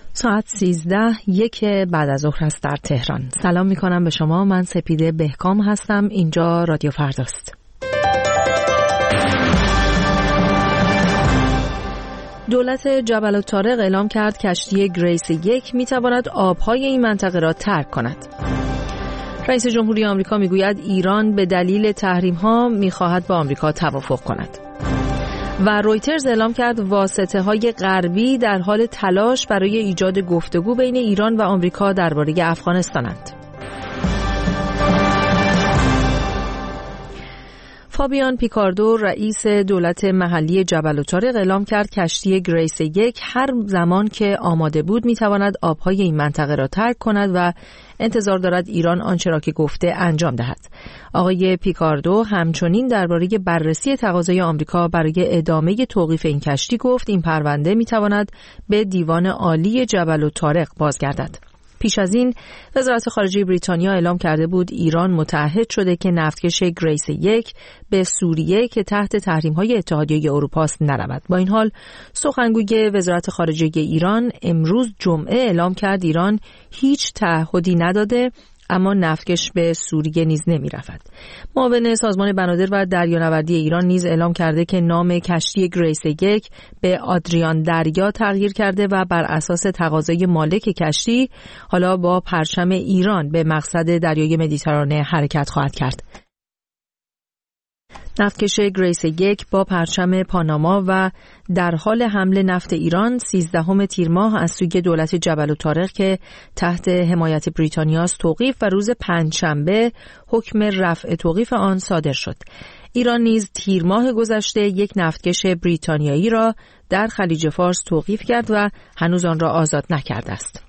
ساعت 13:01 بعد از ظهر است در تهران. سلام میکنم به شما. من سپیده بهکام هستم. اینجا رادیو فرداست. دولت جبل الطارق اعلام کرد کشتی گریس 1 میتواند آبهای این منطقه را ترک کند. رئیس جمهوری آمریکا میگوید ایران به دلیل تحریم‌ها میخواهد با آمریکا توافق کند. و رویترز اعلام کرد واسطه‌های غربی در حال تلاش برای ایجاد گفتگو بین ایران و آمریکا درباره افغانستانند. فابیان پیکاردو رئیس دولت محلی جبل الطارق اعلام کرد کشتی گریس 1 هر زمان که آماده بود میتواند آبهای این منطقه را ترک کند و انتظار دارد ایران آنچه را که گفته انجام دهد. آقای پیکاردو همچنین درباره بررسی تقاضای آمریکا برای ادامه توقیف این کشتی گفت این پرونده میتواند به دیوان عالی جبل الطارق بازگردد. پیش از این وزارت خارجه بریتانیا اعلام کرده بود ایران متعهد شده که نفتکش گریس 1 به سوریه که تحت تحریم‌های اتحادیه اروپا است نرود. با این حال سخنگوی وزارت خارجه ایران امروز جمعه اعلام کرد ایران هیچ تعهدی نداده اما نفتکش به سوریه نیز نمی‌رود. معاون سازمان بنادر و دریانوردی ایران نیز اعلام کرده که نام کشتی گریس 1 به آدریان دریا تغییر کرده و بر اساس تقاضای مالک کشتی حالا با پرچم ایران به مقصد دریای مدیترانه حرکت خواهد کرد. نفتکش گریس 1 با پرچم پاناما و در حال حمل نفت ایران 13 تیر ماه از سوی دولت جبل الطارق که تحت حمایت بریتانیا است توقیف و روز پنجشنبه حکم رفع توقیف آن صادر شد. ایران نیز تیر ماه گذشته یک نفتکش بریتانیایی را در خلیج فارس توقیف کرد و هنوز آن را آزاد نکرده است.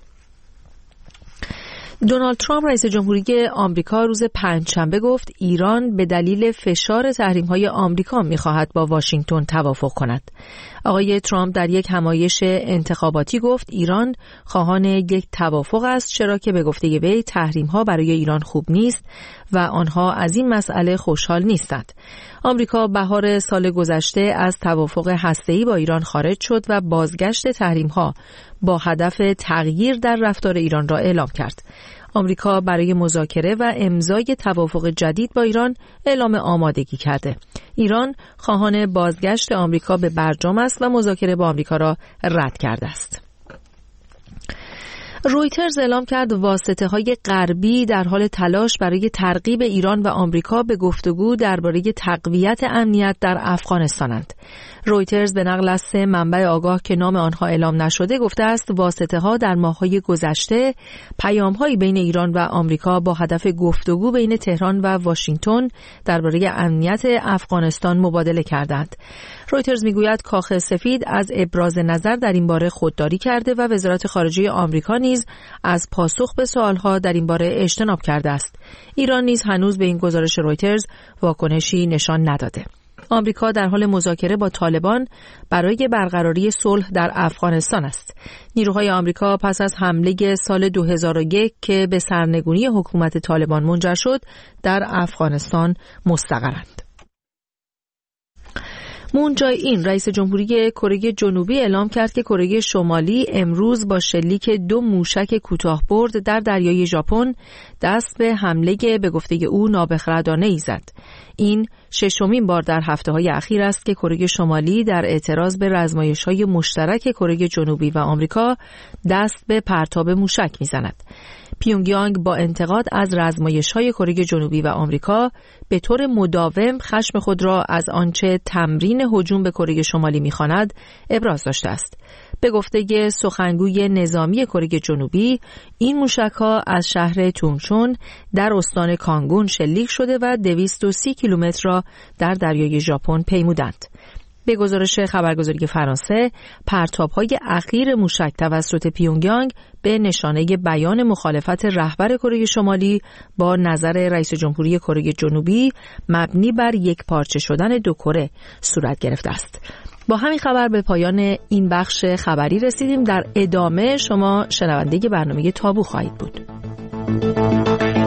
دونالد ترامپ رئیس جمهوری آمریکا روز پنجشنبه گفت ایران به دلیل فشار تحریم‌های آمریکا می‌خواهد با واشنگتن توافق کند. آقای ترامپ در یک همایش انتخاباتی گفت ایران خواهان یک توافق است چرا که به گفته وی تحریم‌ها برای ایران خوب نیست و آنها از این مسئله خوشحال نیستند. آمریکا بهار سال گذشته از توافق هسته‌ای با ایران خارج شد و بازگشت تحریم‌ها با هدف تغییر در رفتار ایران را اعلام کرد. آمریکا برای مذاکره و امضای توافق جدید با ایران اعلام آمادگی کرده. ایران خواهان بازگشت آمریکا به برجام است و مذاکره با آمریکا را رد کرده است. رویترز اعلام کرد واسطه‌های غربی در حال تلاش برای ترغیب ایران و آمریکا به گفتگو درباره تقویت امنیت در افغانستانند. رویترز به نقل از 3 منبع آگاه که نام آنها اعلام نشده گفته است واسطه‌ها در ماه‌های گذشته پیام‌هایی بین ایران و آمریکا با هدف گفتگو بین تهران و واشنگتن درباره امنیت افغانستان مبادله کردند. رویترز میگوید کاخ سفید از ابراز نظر در این باره خودداری کرده و وزارت خارجه آمریکا نیز از پاسخ به سوالها در این باره اجتناب کرده است. ایران نیز هنوز به این گزارش رویترز واکنشی نشان نداده. آمریکا در حال مذاکره با طالبان برای برقراری صلح در افغانستان است. نیروهای آمریکا پس از حمله سال 2001 که به سرنگونی حکومت طالبان منجر شد در افغانستان مستقرند. مون جای این رئیس جمهوری کره جنوبی اعلام کرد که کره شمالی امروز با شلیک 2 موشک کوتاه‌برد در دریای ژاپن دست به حمله به گفته او نابخردانه‌ای زد. این 6مین بار در هفته‌های اخیر است که کره شمالی در اعتراض به رزمایش‌های مشترک کره جنوبی و آمریکا دست به پرتاب موشک می‌زند. پیونگیانگ با انتقاد از رزمایش‌های کره جنوبی و آمریکا به طور مداوم خشم خود را از آنچه تمرین هجوم به کره شمالی می‌خواند ابراز داشته است. به گفته سخنگوی نظامی کره جنوبی این موشک‌ها از شهر تونگچون در استان کانگون شلیک شده و 230 کیلومتر را در دریای ژاپن پیمودند. به گزارش خبرگزاری فرانسه، پرتاب‌های اخیر موشک توسط پیونگیانگ به نشانه بیان مخالفت رهبر کره شمالی با نظر رئیس جمهوری کره جنوبی مبنی بر یک پارچه شدن 2 کره صورت گرفته است. با همین خبر به پایان این بخش خبری رسیدیم. در ادامه شما شنونده برنامه تابو خواهید بود.